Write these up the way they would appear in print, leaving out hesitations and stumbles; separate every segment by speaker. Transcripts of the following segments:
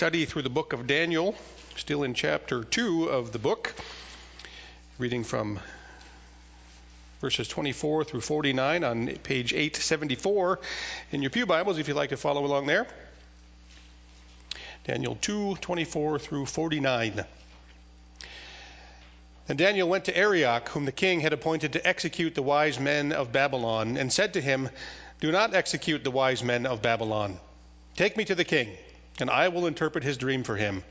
Speaker 1: Study through the book of Daniel, still in chapter 2 of the book, reading from verses 24 through 49 on page 874 in your pew Bibles, if you'd like to follow along there. Daniel 2, 24 through 49. And Daniel went to Arioch, whom the king had appointed to execute the wise men of Babylon, and said to him, "Do not execute the wise men of Babylon. Take me to the king, and I will interpret his dream for him."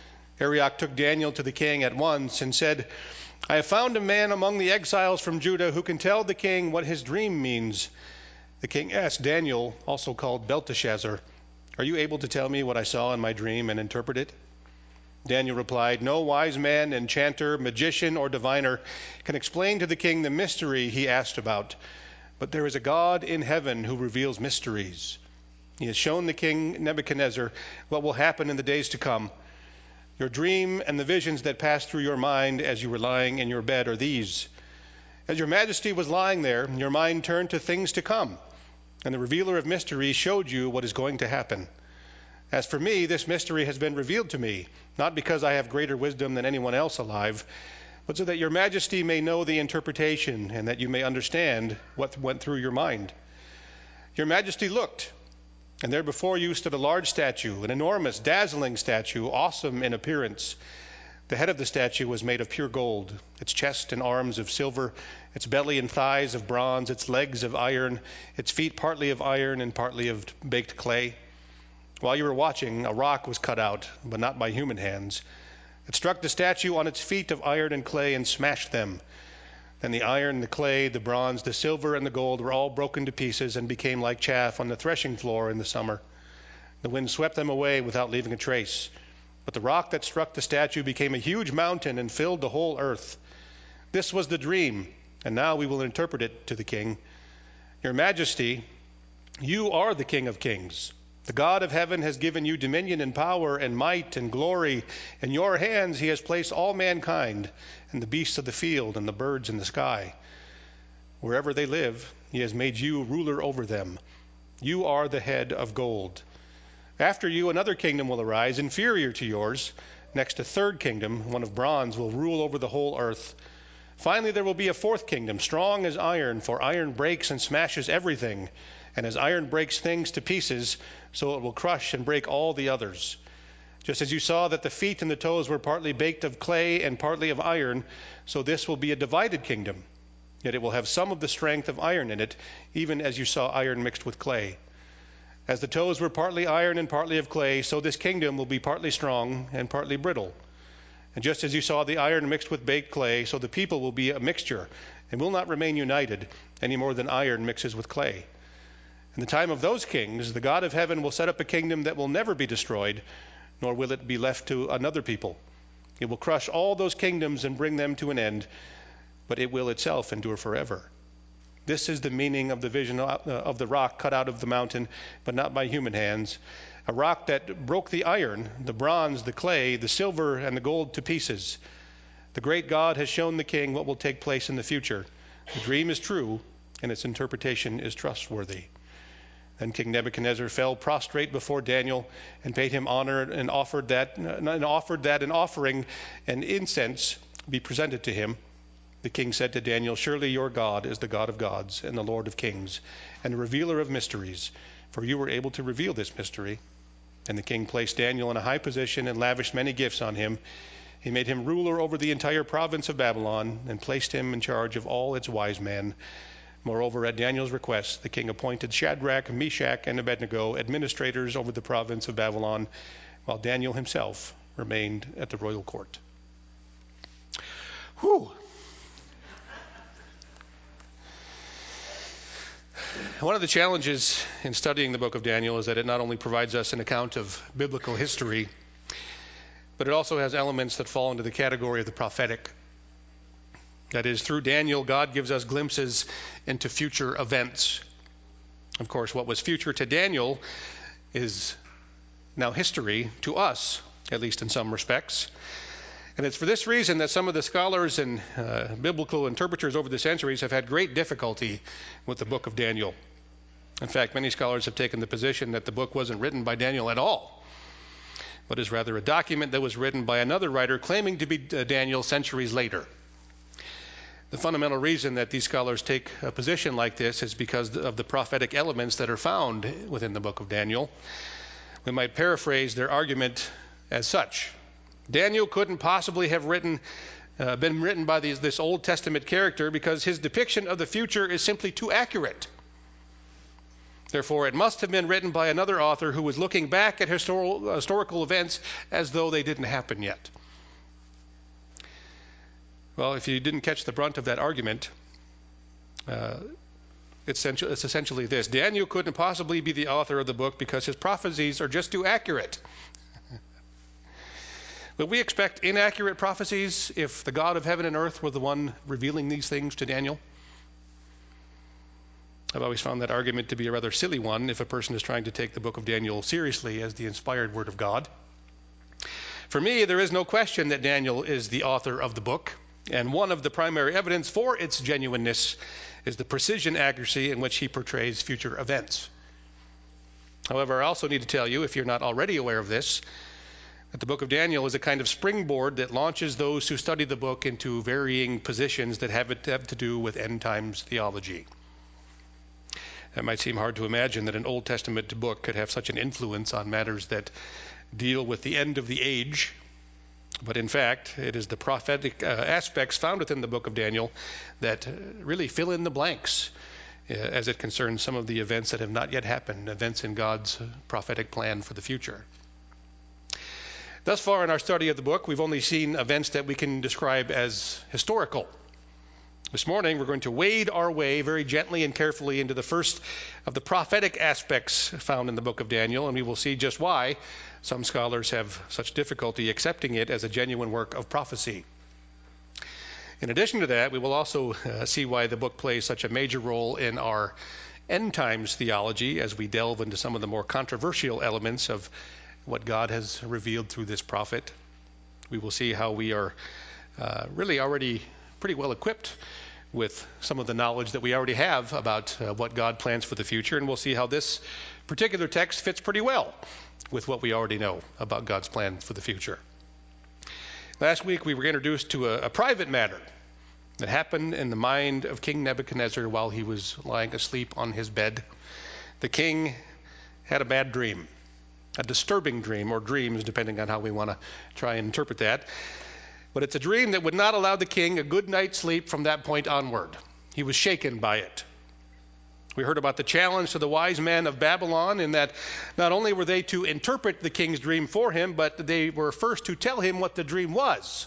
Speaker 1: Arioch took Daniel to the king at once and said, "I have found a man among the exiles from Judah who can tell the king what his dream means." The king asked Daniel, also called Belteshazzar, "Are you able to tell me what I saw in my dream and interpret it?" Daniel replied, "No wise man, enchanter, magician, or diviner can explain to the king the mystery he asked about. But there is a God in heaven who reveals mysteries. He has shown the king Nebuchadnezzar what will happen in the days to come. Your dream and the visions that passed through your mind as you were lying in your bed are these. As your majesty was lying there, your mind turned to things to come, and the revealer of mysteries showed you what is going to happen. As for me, this mystery has been revealed to me, not because I have greater wisdom than anyone else alive, but so that your majesty may know the interpretation and that you may understand what went through your mind. Your majesty looked, and there before you stood a large statue, an enormous, dazzling statue, awesome in appearance. The head of the statue was made of pure gold, its chest and arms of silver, its belly and thighs of bronze, its legs of iron, its feet partly of iron and partly of baked clay. While you were watching, a rock was cut out, but not by human hands. It struck the statue on its feet of iron and clay and smashed them. Then the iron, the clay, the bronze, the silver, and the gold were all broken to pieces and became like chaff on the threshing floor in the summer. The wind swept them away without leaving a trace. But the rock that struck the statue became a huge mountain and filled the whole earth. This was the dream, and now we will interpret it to the king. Your majesty, you are the King of kings. The God of heaven has given you dominion and power and might and glory. In your hands he has placed all mankind and the beasts of the field and the birds in the sky. Wherever they live, he has made you ruler over them. You are the head of gold. After you, another kingdom will arise, inferior to yours. Next, a third kingdom, one of bronze, will rule over the whole earth. Finally, there will be a fourth kingdom, strong as iron, for iron breaks and smashes everything. And as iron breaks things to pieces, so it will crush and break all the others. Just as you saw that the feet and the toes were partly baked of clay and partly of iron, so this will be a divided kingdom. Yet it will have some of the strength of iron in it, even as you saw iron mixed with clay. As the toes were partly iron and partly of clay, so this kingdom will be partly strong and partly brittle. And just as you saw the iron mixed with baked clay, so the people will be a mixture and will not remain united any more than iron mixes with clay. In the time of those kings, the God of heaven will set up a kingdom that will never be destroyed, nor will it be left to another people. It will crush all those kingdoms and bring them to an end, but it will itself endure forever. This is the meaning of the vision of the rock cut out of the mountain, but not by human hands, a rock that broke the iron, the bronze, the clay, the silver, and the gold to pieces. The great God has shown the king what will take place in the future. The dream is true, and its interpretation is trustworthy. Then King Nebuchadnezzar fell prostrate before Daniel and paid him honor and offered that an offering and incense be presented to him. The king said to Daniel, "Surely your God is the God of gods and the Lord of kings and the revealer of mysteries, for you were able to reveal this mystery." And the king placed Daniel in a high position and lavished many gifts on him. He made him ruler over the entire province of Babylon and placed him in charge of all its wise men. Moreover, at Daniel's request, the king appointed Shadrach, Meshach, and Abednego administrators over the province of Babylon, while Daniel himself remained at the royal court. Whew. One of the challenges in studying the book of Daniel is that it not only provides us an account of biblical history, but it also has elements that fall into the category of the prophetic. That is, through Daniel, God gives us glimpses into future events. Of course, what was future to Daniel is now history to us, at least in some respects. And it's for this reason that some of the scholars and biblical interpreters over the centuries have had great difficulty with the book of Daniel. In fact, many scholars have taken the position that the book wasn't written by Daniel at all. but is rather a document that was written by another writer claiming to be Daniel centuries later. The fundamental reason that these scholars take a position like this is because of the prophetic elements that are found within the book of Daniel. We might paraphrase their argument as such. Daniel couldn't possibly have been written by this Old Testament character because his depiction of the future is simply too accurate. Therefore, it must have been written by another author who was looking back at historical events as though they didn't happen yet. Well, if you didn't catch the brunt of that argument, it's essentially this. Daniel couldn't possibly be the author of the book because his prophecies are just too accurate. Will we expect inaccurate prophecies if the God of heaven and earth were the one revealing these things to Daniel? I've always found that argument to be a rather silly one if a person is trying to take the book of Daniel seriously as the inspired word of God. For me, there is no question that Daniel is the author of the book, and one of the primary evidence for its genuineness is the precision accuracy in which he portrays future events. However, I also need to tell you, if you're not already aware of this, that the book of Daniel is a kind of springboard that launches those who study the book into varying positions that have to do with end times theology. It might seem hard to imagine that an Old Testament book could have such an influence on matters that deal with the end of the age, but in fact, it is the prophetic aspects found within the book of Daniel that really fill in the blanks as it concerns some of the events that have not yet happened, events in God's prophetic plan for the future. Thus far in our study of the book, we've only seen events that we can describe as historical. This morning, we're going to wade our way very gently and carefully into the first of the prophetic aspects found in the book of Daniel, and we will see just why some scholars have such difficulty accepting it as a genuine work of prophecy. In addition to that, we will also see why the book plays such a major role in our end times theology as we delve into some of the more controversial elements of what God has revealed through this prophet. We will see how we are really already pretty well equipped with some of the knowledge that we already have about what God plans for the future, and we'll see how this particular text fits pretty well with what we already know about God's plan for the future. Last week we were introduced to a private matter that happened in the mind of King Nebuchadnezzar while he was lying asleep on his bed. The king had a bad dream, a disturbing dream, or dreams, depending on how we want to try and interpret that. But it's a dream that would not allow the king a good night's sleep from that point onward. He was shaken by it. We heard about the challenge to the wise men of Babylon in that not only were they to interpret the king's dream for him, but they were first to tell him what the dream was.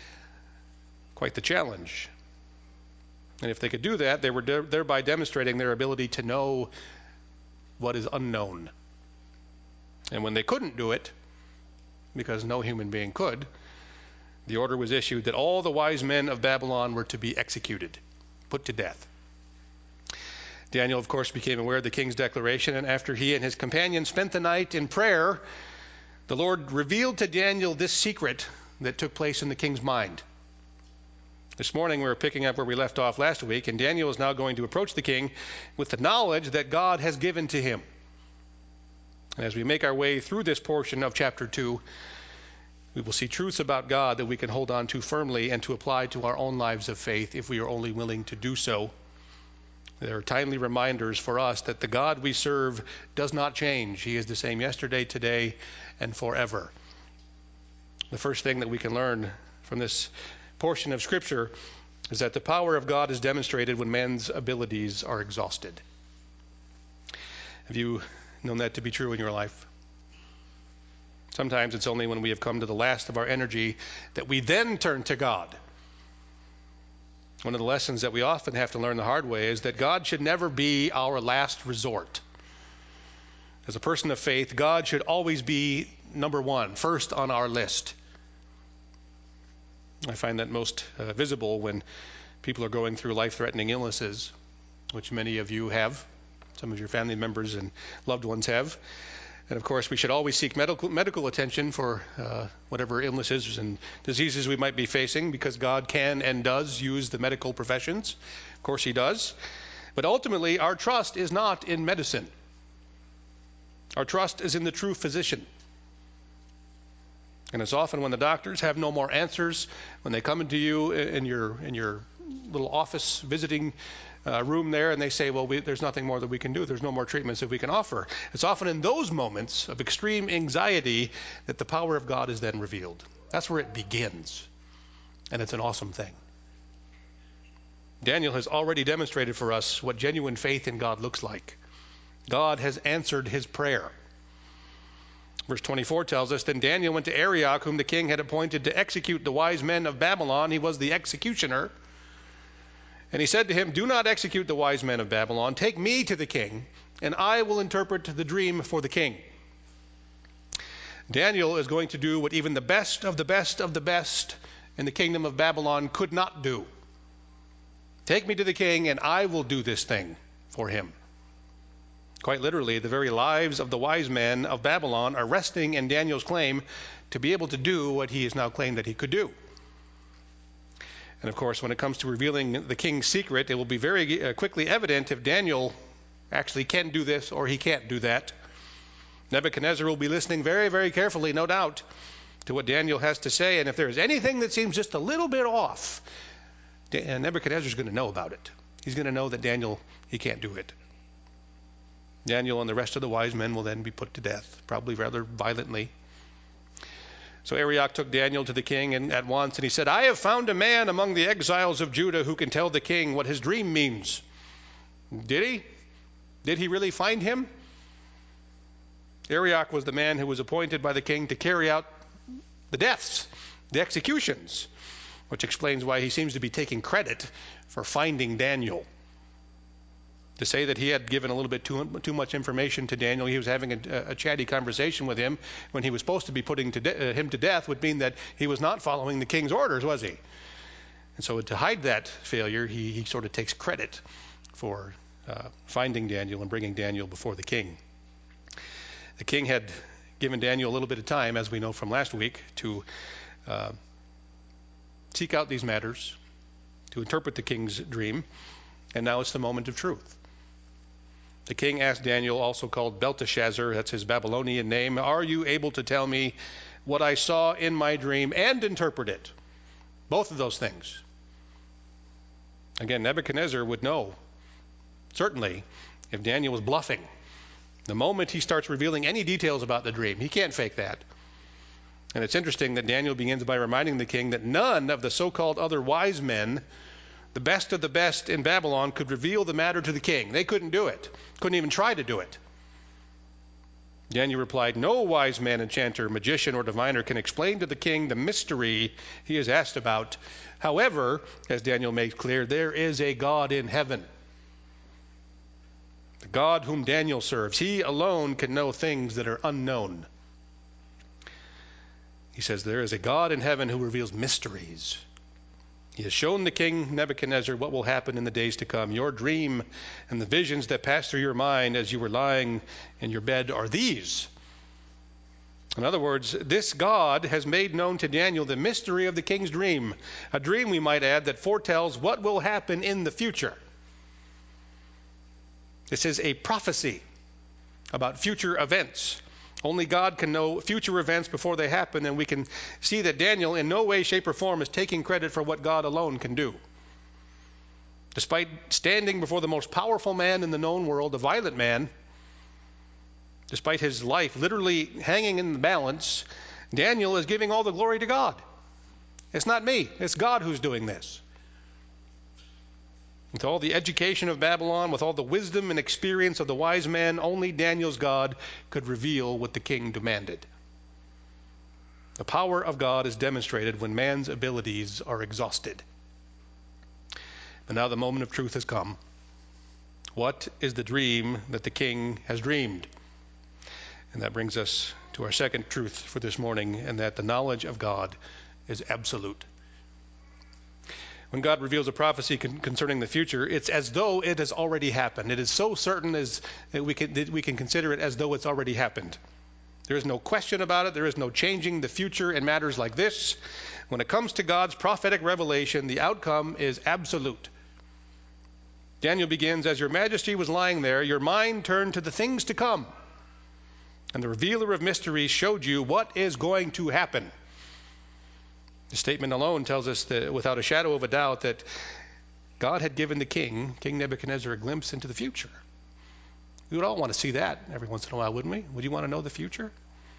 Speaker 1: Quite the challenge. And if they could do that, they were thereby demonstrating their ability to know what is unknown. And when they couldn't do it, because no human being could, the order was issued that all the wise men of Babylon were to be executed, put to death. Daniel, of course, became aware of the king's declaration, and after he and his companions spent the night in prayer, the Lord revealed to Daniel this secret that took place in the king's mind. This morning, we're picking up where we left off last week, and Daniel is now going to approach the king with the knowledge that God has given to him. And as we make our way through this portion of chapter 2, we will see truths about God that we can hold on to firmly and to apply to our own lives of faith if we are only willing to do so. There are timely reminders for us that the God we serve does not change. He is the same yesterday, today, and forever. The first thing that we can learn from this portion of Scripture is that the power of God is demonstrated when man's abilities are exhausted. Have you known that to be true in your life? Sometimes it's only when we have come to the last of our energy that we then turn to God. One of the lessons that we often have to learn the hard way is that God should never be our last resort. As a person of faith, God should always be number one, first on our list. I find that most visible when people are going through life-threatening illnesses, which many of you have, some of your family members and loved ones have. And of course, we should always seek medical attention for whatever illnesses and diseases we might be facing, because God can and does use the medical professions. Of course, He does. But ultimately, our trust is not in medicine. Our trust is in the true physician. And it's often when the doctors have no more answers, when they come into you in your little office visiting room there, and they say, well, there's nothing more that we can do. There's no more treatments that we can offer. It's often in those moments of extreme anxiety that the power of God is then revealed. That's where it begins. And it's an awesome thing. Daniel has already demonstrated for us what genuine faith in God looks like. God has answered his prayer. Verse 24 tells us, then Daniel went to Arioch, whom the king had appointed to execute the wise men of Babylon. He was the executioner. And he said to him, do not execute the wise men of Babylon. Take me to the king, and I will interpret the dream for the king. Daniel is going to do what even the best of the best of the best in the kingdom of Babylon could not do. Take me to the king, and I will do this thing for him. Quite literally, the very lives of the wise men of Babylon are resting in Daniel's claim to be able to do what he has now claimed that he could do. And of course, when it comes to revealing the king's secret, it will be very quickly evident if Daniel actually can do this or he can't do that. Nebuchadnezzar will be listening very, very carefully, no doubt, to what Daniel has to say. And if there's anything that seems just a little bit off, Nebuchadnezzar is going to know about it. He's going to know that Daniel, he can't do it. Daniel and the rest of the wise men will then be put to death, probably rather violently. So Arioch took Daniel to the king at once, and he said, I have found a man among the exiles of Judah who can tell the king what his dream means. Did he? Did he really find him? Arioch was the man who was appointed by the king to carry out the deaths, the executions, which explains why he seems to be taking credit for finding Daniel. To say that he had given a little bit too much information to Daniel, he was having a chatty conversation with him when he was supposed to be putting him to death, would mean that he was not following the king's orders, was he? And so to hide that failure, he sort of takes credit for finding Daniel and bringing Daniel before the king. The king had given Daniel a little bit of time, as we know from last week, to seek out these matters, to interpret the king's dream, and now it's the moment of truth. The king asked Daniel, also called Belteshazzar, that's his Babylonian name, are you able to tell me what I saw in my dream and interpret it? Both of those things. Again, Nebuchadnezzar would know, certainly, if Daniel was bluffing. The moment he starts revealing any details about the dream, he can't fake that. And it's interesting that Daniel begins by reminding the king that none of the so-called other wise men, the best of the best in Babylon, could reveal the matter to the king. They couldn't do it. Couldn't even try to do it. Daniel replied, no wise man, enchanter, magician, or diviner can explain to the king the mystery he is asked about. However, as Daniel makes clear, there is a God in heaven. The God whom Daniel serves, he alone can know things that are unknown. He says there is a God in heaven who reveals mysteries. He has shown the king Nebuchadnezzar what will happen in the days to come. Your dream and the visions that passed through your mind as you were lying in your bed are these. In other words, this God has made known to Daniel the mystery of the king's dream. A dream, we might add, that foretells what will happen in the future. This is a prophecy about future events. Only God can know future events before they happen, and we can see that Daniel in no way, shape, or form is taking credit for what God alone can do. Despite standing before the most powerful man in the known world, a violent man, despite his life literally hanging in the balance, Daniel is giving all the glory to God. It's not me, it's God who's doing this. With all the education of Babylon, with all the wisdom and experience of the wise men, only Daniel's God could reveal what the king demanded. The power of God is demonstrated when man's abilities are exhausted. But now the moment of truth has come. What is the dream that the king has dreamed? And that brings us to our second truth for this morning, and that the knowledge of God is absolute. When God reveals a prophecy concerning the future, it's as though it has already happened. It is so certain that we can consider it as though it's already happened. There is no question about it. There is no changing the future in matters like this. When it comes to God's prophetic revelation, the outcome is absolute. Daniel begins, as your majesty was lying there, your mind turned to the things to come. And the revealer of mysteries showed you what is going to happen. The statement alone tells us that without a shadow of a doubt that God had given the king, King Nebuchadnezzar, a glimpse into the future. We would all want to see that every once in a while, wouldn't we? Would you want to know the future?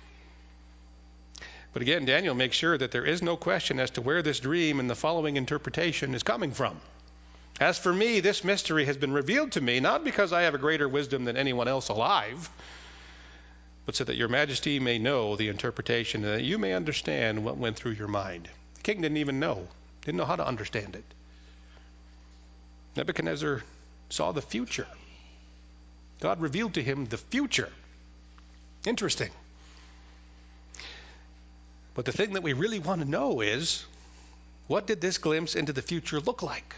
Speaker 1: But again, Daniel makes sure that there is no question as to where this dream and the following interpretation is coming from. As for me, this mystery has been revealed to me, not because I have a greater wisdom than anyone else alive, but so that your majesty may know the interpretation, and that you may understand what went through your mind. The king didn't know how to understand it. Nebuchadnezzar saw the future. God revealed to him the future. Interesting. But the thing that we really want to know is, what did this glimpse into the future look like?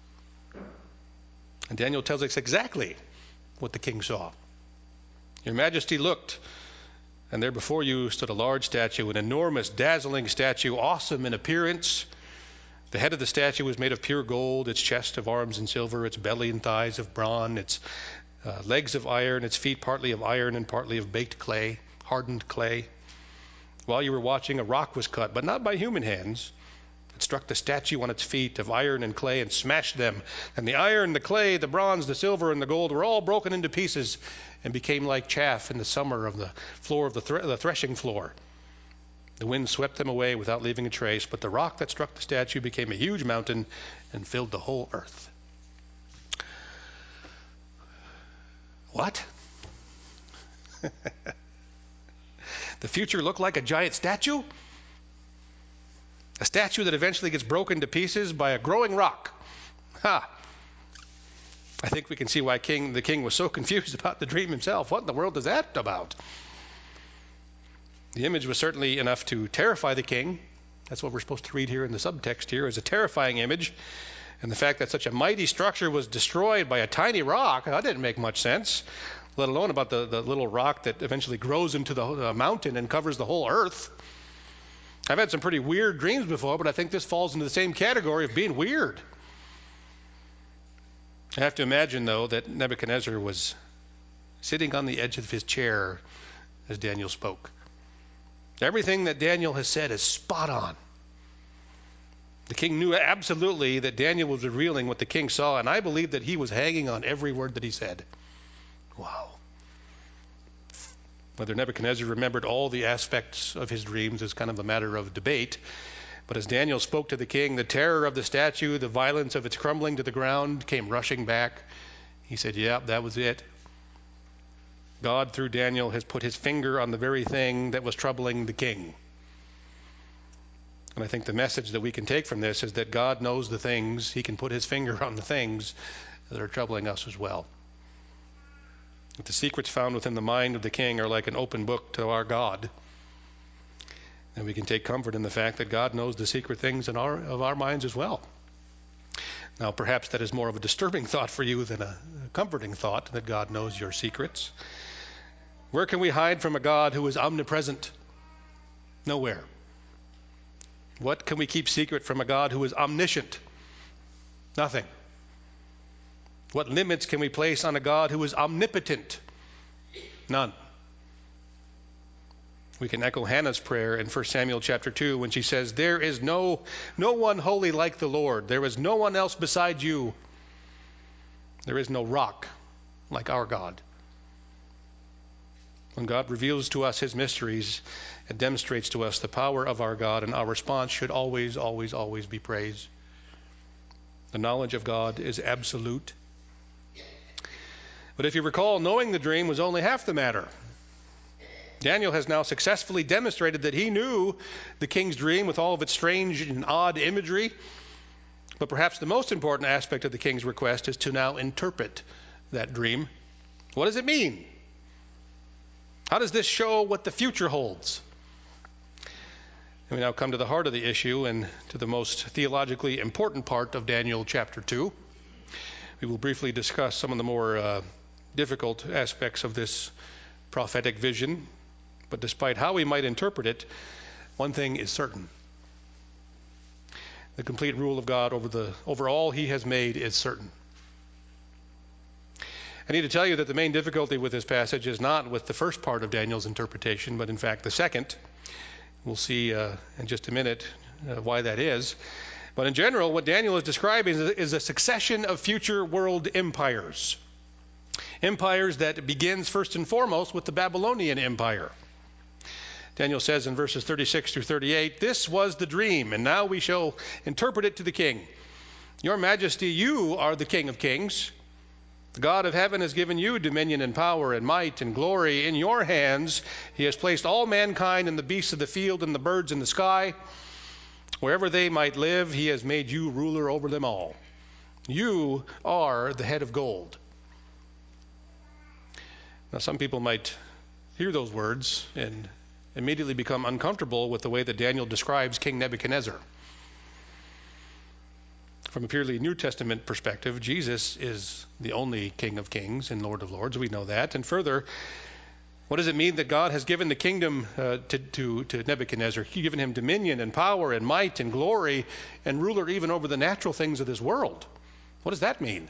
Speaker 1: And Daniel tells us exactly what the king saw. Your majesty looked, and there before you stood a large statue, an enormous, dazzling statue, awesome in appearance. The head of the statue was made of pure gold, its chest of arms in silver, its belly and thighs of bronze, its legs of iron, its feet partly of iron and partly of baked clay, hardened clay. While you were watching, a rock was cut, but not by human hands. It struck the statue on its feet of iron and clay and smashed them. And the iron, the clay, the bronze, the silver, and the gold were all broken into pieces and became like chaff in the summer of the floor of the threshing floor. The wind swept them away without leaving a trace, but the rock that struck the statue became a huge mountain and filled the whole earth. What? The future looked like a giant statue? A statue that eventually gets broken to pieces by a growing rock. Ha! I think we can see why the king was so confused about the dream himself. What in the world is that about? The image was certainly enough to terrify the king. That's what we're supposed to read here in the subtext here, is a terrifying image. And the fact that such a mighty structure was destroyed by a tiny rock, that didn't make much sense, let alone about the little rock that eventually grows into the mountain and covers the whole earth. I've had some pretty weird dreams before, but I think this falls into the same category of being weird. I have to imagine, though, that Nebuchadnezzar was sitting on the edge of his chair as Daniel spoke. Everything that Daniel has said is spot on. The king knew absolutely that Daniel was revealing what the king saw, and I believe that he was hanging on every word that he said. Wow. Whether Nebuchadnezzar remembered all the aspects of his dreams is kind of a matter of debate. But as Daniel spoke to the king, the terror of the statue, the violence of its crumbling to the ground came rushing back. He said, yeah, that was it. God, through Daniel, has put his finger on the very thing that was troubling the king. And I think the message that we can take from this is that God knows the things. He can put his finger on the things that are troubling us as well. That the secrets found within the mind of the king are like an open book to our God. And we can take comfort in the fact that God knows the secret things of our minds as well. Now, perhaps that is more of a disturbing thought for you than a comforting thought, that God knows your secrets. Where can we hide from a God who is omnipresent? Nowhere. What can we keep secret from a God who is omniscient? Nothing. What limits can we place on a God who is omnipotent? None. We can echo Hannah's prayer in 1 Samuel chapter 2 when she says, there is no one holy like the Lord. There is no one else beside you. There is no rock like our God. When God reveals to us his mysteries, it demonstrates to us the power of our God, and our response should always, always, always be praise. The knowledge of God is absolute. But if you recall, knowing the dream was only half the matter. Daniel has now successfully demonstrated that he knew the king's dream with all of its strange and odd imagery. But perhaps the most important aspect of the king's request is to now interpret that dream. What does it mean? How does this show what the future holds? And we now come to the heart of the issue and to the most theologically important part of Daniel chapter 2. We will briefly discuss some of the more difficult aspects of this prophetic vision. But despite how we might interpret it, one thing is certain. The complete rule of God over all he has made is certain. I need to tell you that the main difficulty with this passage is not with the first part of Daniel's interpretation, but in fact the second. We'll see in just a minute why that is. But in general, what Daniel is describing is a succession of future world empires. Empires that begins first and foremost with the Babylonian Empire. Daniel says in verses 36 through 38, "This was the dream, and now we shall interpret it to the king. Your Majesty, you are the King of kings. The God of heaven has given you dominion and power and might and glory. In your hands he has placed all mankind and the beasts of the field and the birds in the sky. Wherever they might live, he has made you ruler over them all. You are the head of gold." Now, some people might hear those words and immediately become uncomfortable with the way that Daniel describes King Nebuchadnezzar. From a purely New Testament perspective, Jesus is the only King of kings and Lord of lords. We know that. And further, what does it mean that God has given the kingdom to Nebuchadnezzar? He's given him dominion and power and might and glory and ruler even over the natural things of this world. What does that mean?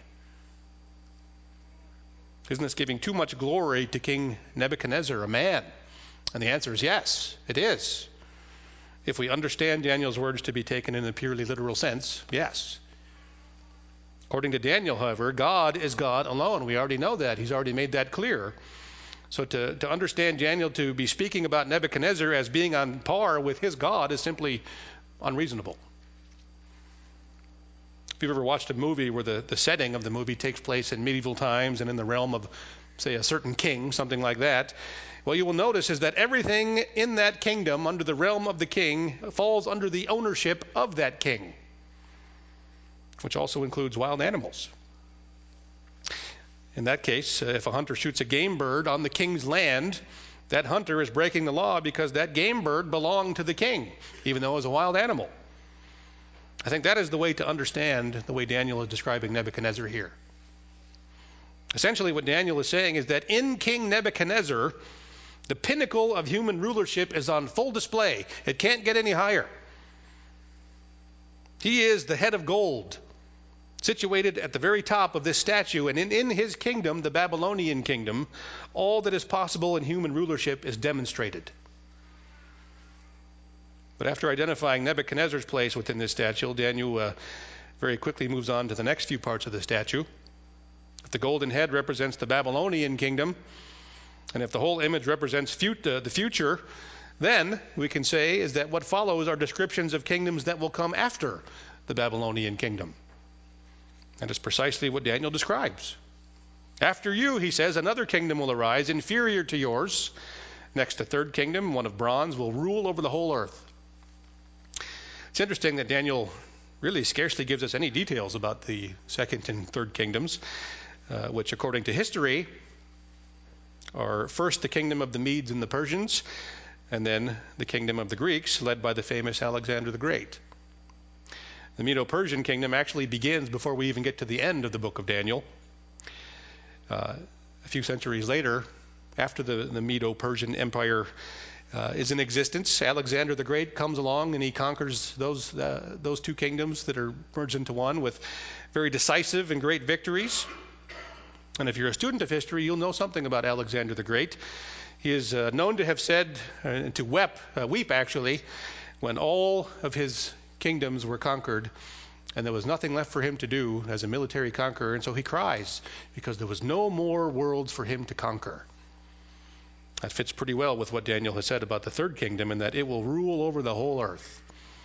Speaker 1: Isn't this giving too much glory to King Nebuchadnezzar, a man? And the answer is yes, it is. If we understand Daniel's words to be taken in a purely literal sense, yes. According to Daniel, however, God is God alone. We already know that. He's already made that clear. So to understand Daniel to be speaking about Nebuchadnezzar as being on par with his God is simply unreasonable. If you've ever watched a movie where the setting of the movie takes place in medieval times and in the realm of, say, a certain king, something like that, what you will notice is that everything in that kingdom, under the realm of the king, falls under the ownership of that king, which also includes wild animals. In that case, if a hunter shoots a game bird on the king's land, that hunter is breaking the law because that game bird belonged to the king, even though it was a wild animal. I think that is the way to understand the way Daniel is describing Nebuchadnezzar here. Essentially, what Daniel is saying is that in King Nebuchadnezzar, the pinnacle of human rulership is on full display. It can't get any higher. He is the head of gold, situated at the very top of this statue. And in his kingdom, the Babylonian kingdom, all that is possible in human rulership is demonstrated. But after identifying Nebuchadnezzar's place within this statue, Daniel very quickly moves on to the next few parts of the statue. If the golden head represents the Babylonian kingdom, and if the whole image represents the future, then we can say is that what follows are descriptions of kingdoms that will come after the Babylonian kingdom. And it's precisely what Daniel describes. After you, he says, another kingdom will arise, inferior to yours. Next, a third kingdom, one of bronze, will rule over the whole earth. It's interesting that Daniel really scarcely gives us any details about the second and third kingdoms, which, according to history, are first the kingdom of the Medes and the Persians, and then the kingdom of the Greeks, led by the famous Alexander the Great. The Medo-Persian kingdom actually begins before we even get to the end of the book of Daniel. A few centuries later, after the Medo-Persian Empire is in existence, Alexander the Great comes along and he conquers those two kingdoms that are merged into one with very decisive and great victories. And if you're a student of history, you'll know something about Alexander the Great. He is known to have said, to weep actually, when all of his kingdoms were conquered and there was nothing left for him to do as a military conqueror. And so he cries because there was no more worlds for him to conquer. That fits pretty well with what Daniel has said about the third kingdom, and that it will rule over the whole earth.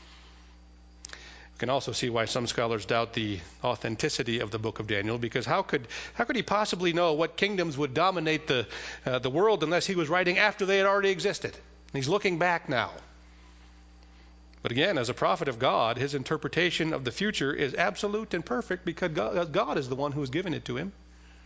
Speaker 1: You can also see why some scholars doubt the authenticity of the book of Daniel, because how could he possibly know what kingdoms would dominate the world unless he was writing after they had already existed? He's looking back now. But again, as a prophet of God, his interpretation of the future is absolute and perfect because God is the one who has given it to him.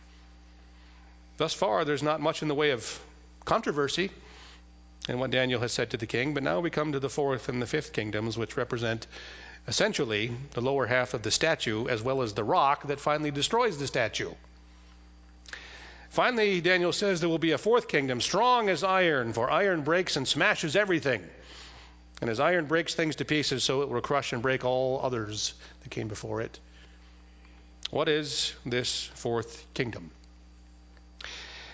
Speaker 1: Thus far, there's not much in the way of controversy in what Daniel has said to the king, but now we come to the fourth and the fifth kingdoms, which represent essentially the lower half of the statue as well as the rock that finally destroys the statue. Finally, Daniel says there will be a fourth kingdom, strong as iron, for iron breaks and smashes everything. And as iron breaks things to pieces, so it will crush and break all others that came before it. What is this fourth kingdom?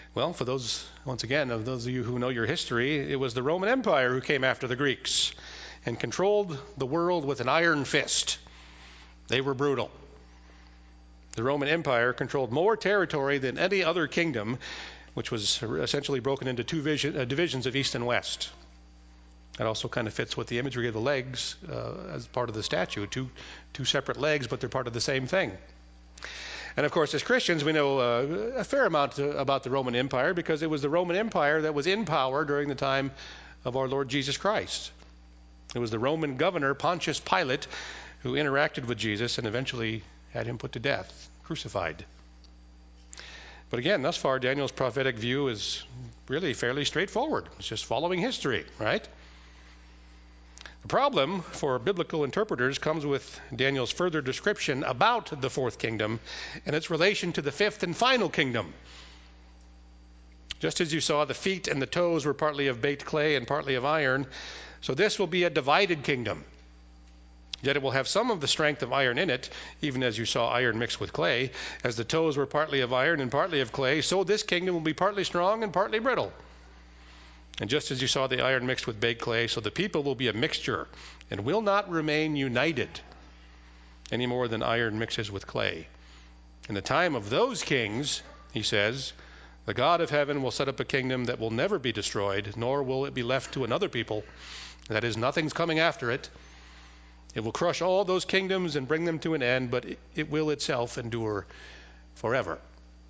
Speaker 1: Well, for those, once again, of those of you who know your history, it was the Roman Empire who came after the Greeks and controlled the world with an iron fist. They were brutal. The Roman Empire controlled more territory than any other kingdom, which was essentially broken into two divisions of East and West. That also kind of fits with the imagery of the legs as part of the statue. Two separate legs, but they're part of the same thing. And of course, as Christians, we know a fair amount about the Roman Empire because it was the Roman Empire that was in power during the time of our Lord Jesus Christ. It was the Roman governor, Pontius Pilate, who interacted with Jesus and eventually had him put to death, crucified. But again, thus far, Daniel's prophetic view is really fairly straightforward. It's just following history, right? The problem for biblical interpreters comes with Daniel's further description about the fourth kingdom and its relation to the fifth and final kingdom. Just as you saw, the feet and the toes were partly of baked clay and partly of iron, so this will be a divided kingdom. Yet it will have some of the strength of iron in it, even as you saw iron mixed with clay. As the toes were partly of iron and partly of clay, so this kingdom will be partly strong and partly brittle. And just as you saw the iron mixed with baked clay, so the people will be a mixture and will not remain united any more than iron mixes with clay. In the time of those kings, he says, the God of heaven will set up a kingdom that will never be destroyed, nor will it be left to another people. That is, nothing's coming after it. It will crush all those kingdoms and bring them to an end, but it will itself endure forever.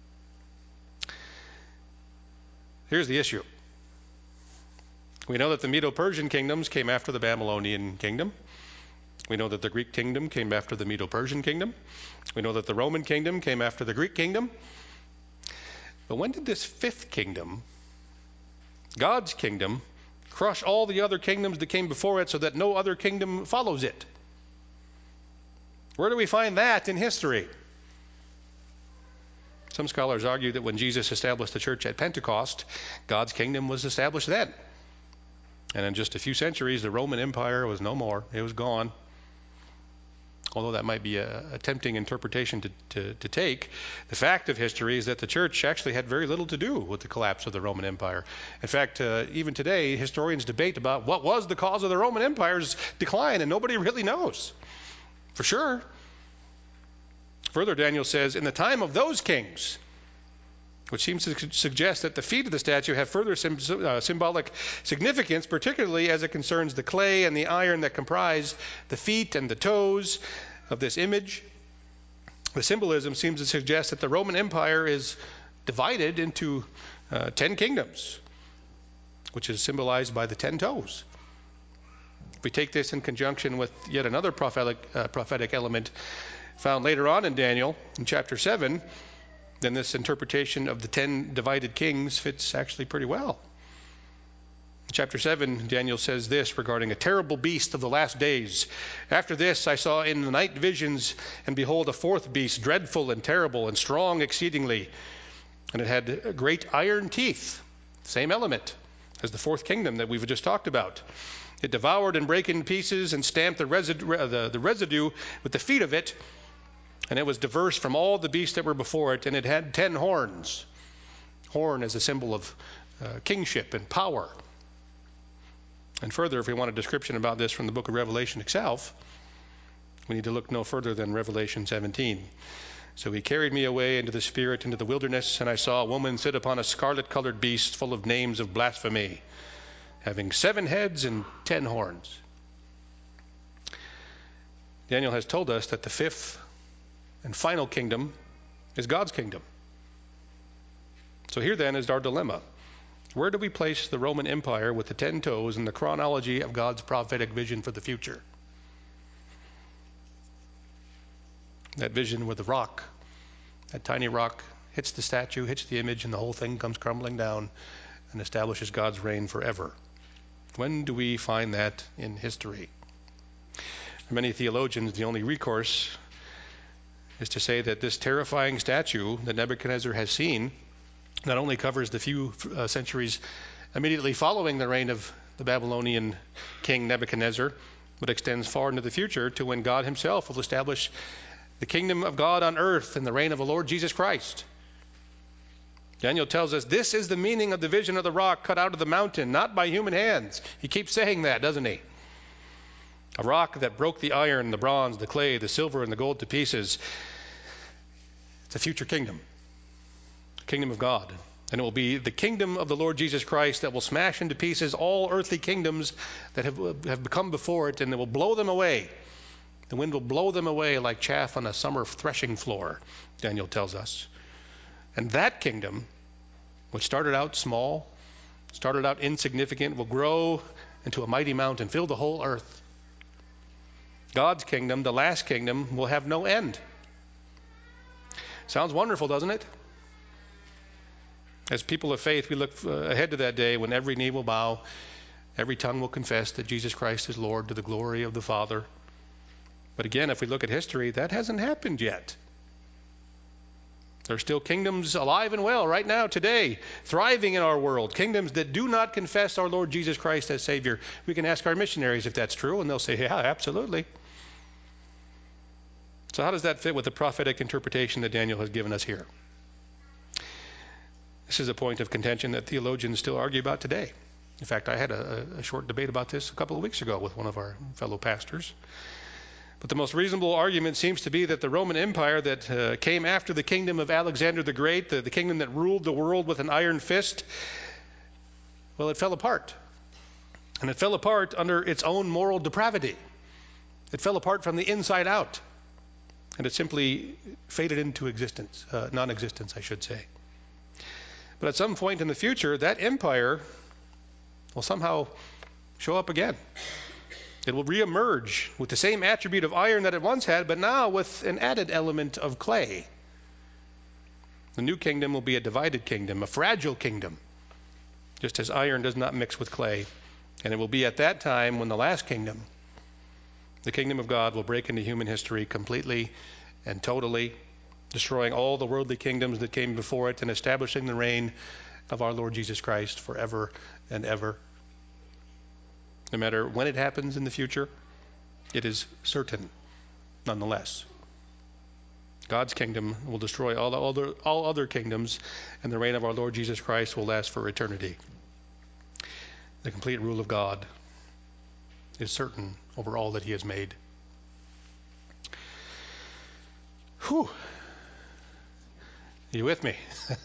Speaker 1: Here's the issue. We know that the Medo-Persian kingdoms came after the Babylonian kingdom. We know that the Greek kingdom came after the Medo-Persian kingdom. We know that the Roman kingdom came after the Greek kingdom. But when did this fifth kingdom, God's kingdom, crush all the other kingdoms that came before it so that no other kingdom follows it? Where do we find that in history? Some scholars argue that when Jesus established the church at Pentecost, God's kingdom was established then. And in just a few centuries, the Roman Empire was no more. It was gone. Although that might be a tempting interpretation to take, the fact of history is that the church actually had very little to do with the collapse of the Roman Empire. In fact, even today, historians debate about what was the cause of the Roman Empire's decline, and nobody really knows for sure. Further, Daniel says, in the time of those kings, which seems to suggest that the feet of the statue have further symbolic significance, particularly as it concerns the clay and the iron that comprise the feet and the toes of this image. The symbolism seems to suggest that the Roman Empire is divided into 10 kingdoms, which is symbolized by the 10 toes. If we take this in conjunction with yet another prophetic element found later on in Daniel, in chapter 7, then this interpretation of the 10 divided kings fits actually pretty well. In chapter 7, Daniel says this regarding a terrible beast of the last days. After this I saw in the night visions, and behold, a fourth beast, dreadful and terrible and strong exceedingly. And it had great iron teeth, same element as the fourth kingdom that we've just talked about. It devoured and brake in pieces and stamped the residue with the feet of it. And it was diverse from all the beasts that were before it, and it had 10 horns. Horn is a symbol of kingship and power. And further, if we want a description about this from the book of Revelation itself, we need to look no further than Revelation 17. So he carried me away into the spirit, into the wilderness, and I saw a woman sit upon a scarlet-colored beast full of names of blasphemy, having 7 heads and 10 horns. Daniel has told us that the fifth and final kingdom is God's kingdom. So here then is our dilemma. Where do we place the Roman Empire with the 10 toes in the chronology of God's prophetic vision for the future? That vision with the rock, that tiny rock hits the statue, hits the image, and the whole thing comes crumbling down and establishes God's reign forever. When do we find that in history? For many theologians, the only recourse is to say that this terrifying statue that Nebuchadnezzar has seen not only covers the few centuries immediately following the reign of the Babylonian king Nebuchadnezzar, but extends far into the future to when God himself will establish the kingdom of God on earth and the reign of the Lord Jesus Christ. Daniel tells us this is the meaning of the vision of the rock cut out of the mountain, not by human hands. He keeps saying that, doesn't he? A rock that broke the iron, the bronze, the clay, the silver, and the gold to pieces. It's a future kingdom, the kingdom of God. And it will be the kingdom of the Lord Jesus Christ that will smash into pieces all earthly kingdoms that have become before it, and it will blow them away. The wind will blow them away like chaff on a summer threshing floor, Daniel tells us. And that kingdom, which started out small, started out insignificant, will grow into a mighty mountain, fill the whole earth. God's kingdom, the last kingdom, will have no end. Sounds wonderful, doesn't it? As people of faith, we look ahead to that day when every knee will bow, every tongue will confess that Jesus Christ is Lord to the glory of the Father. But again, if we look at history, that hasn't happened yet. There are still kingdoms alive and well right now, today, thriving in our world, kingdoms that do not confess our Lord Jesus Christ as Savior. We can ask our missionaries if that's true, and they'll say, yeah, absolutely. So how does that fit with the prophetic interpretation that Daniel has given us here? This is a point of contention that theologians still argue about today. In fact, I had a short debate about this a couple of weeks ago with one of our fellow pastors. But the most reasonable argument seems to be that the Roman Empire that came after the kingdom of Alexander the Great, the kingdom that ruled the world with an iron fist, well, it fell apart. And it fell apart under its own moral depravity. It fell apart from the inside out. And it simply faded into existence, non-existence, I should say. But at some point in the future, that empire will somehow show up again. It will reemerge with the same attribute of iron that it once had, but now with an added element of clay. The new kingdom will be a divided kingdom, a fragile kingdom, just as iron does not mix with clay. And it will be at that time when the last kingdom, the kingdom of God, will break into human history completely and totally, destroying all the worldly kingdoms that came before it and establishing the reign of our Lord Jesus Christ forever and ever. No matter when it happens in the future, it is certain nonetheless. God's kingdom will destroy all other kingdoms, and the reign of our Lord Jesus Christ will last for eternity. The complete rule of God is certain over all that he has made. Whew. Are you with me?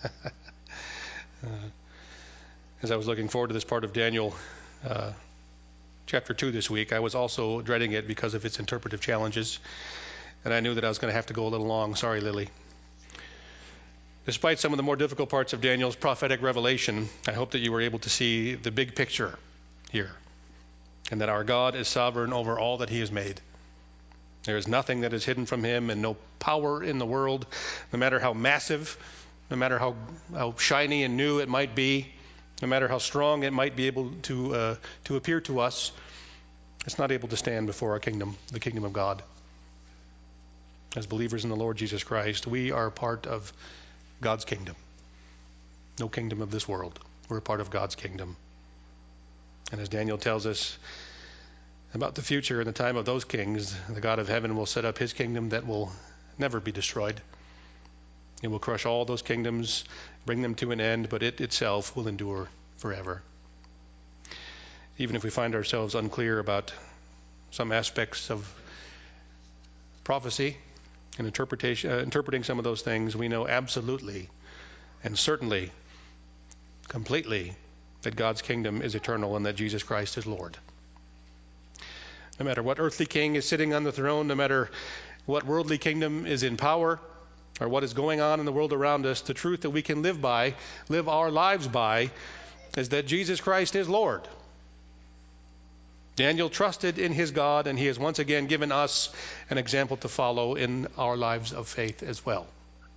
Speaker 1: As I was looking forward to this part of Daniel chapter 2 this week, I was also dreading it because of its interpretive challenges, and I knew that I was going to have to go a little long. Sorry, Lily. Despite some of the more difficult parts of Daniel's prophetic revelation, I hope that you were able to see the big picture here, and that our God is sovereign over all that he has made. There is nothing that is hidden from him, and no power in the world, no matter how massive, no matter how shiny and new it might be, no matter how strong it might be able to appear to us, it's not able to stand before our kingdom, the kingdom of God. As believers in the Lord Jesus Christ, we are part of God's kingdom. No kingdom of this world. We're a part of God's kingdom. And as Daniel tells us about the future and the time of those kings, the God of heaven will set up his kingdom that will never be destroyed. It will crush all those kingdoms, bring them to an end, but it itself will endure forever. Even if we find ourselves unclear about some aspects of prophecy and interpreting some of those things, we know absolutely and certainly, completely, that God's kingdom is eternal and that Jesus Christ is Lord. No matter what earthly king is sitting on the throne, no matter what worldly kingdom is in power, or what is going on in the world around us, the truth that we can live our lives by, is that Jesus Christ is Lord. Daniel trusted in his God, and he has once again given us an example to follow in our lives of faith as well.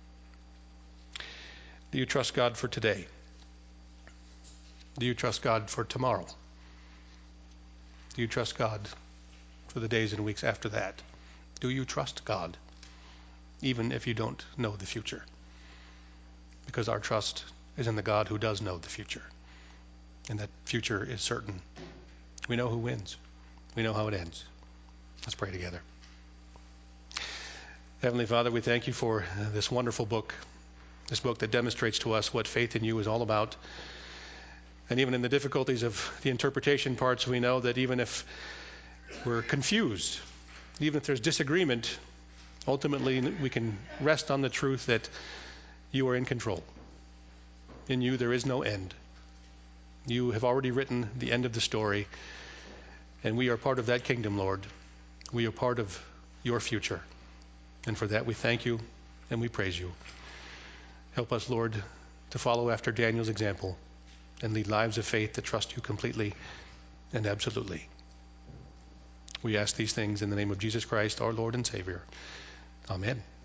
Speaker 1: Do you trust God for today? Do you trust God for tomorrow? Do you trust God for the days and weeks after that? Do you trust God, even if you don't know the future? Because our trust is in the God who does know the future, and that future is certain. We know who wins. We know how it ends. Let's pray together. Heavenly Father, we thank you for this wonderful book, This book that demonstrates to us what faith in you is all about. And even in the difficulties of the interpretation parts, we know that even if we're confused, even if there's disagreement, ultimately we can rest on the truth that you are in control. In you there is no end. You have already written the end of the story, and we are part of that kingdom, Lord. We are part of your future. And for that we thank you and we praise you. Help us, Lord, to follow after Daniel's example and lead lives of faith that trust you completely and absolutely. We ask these things in the name of Jesus Christ, our Lord and Savior. Amen.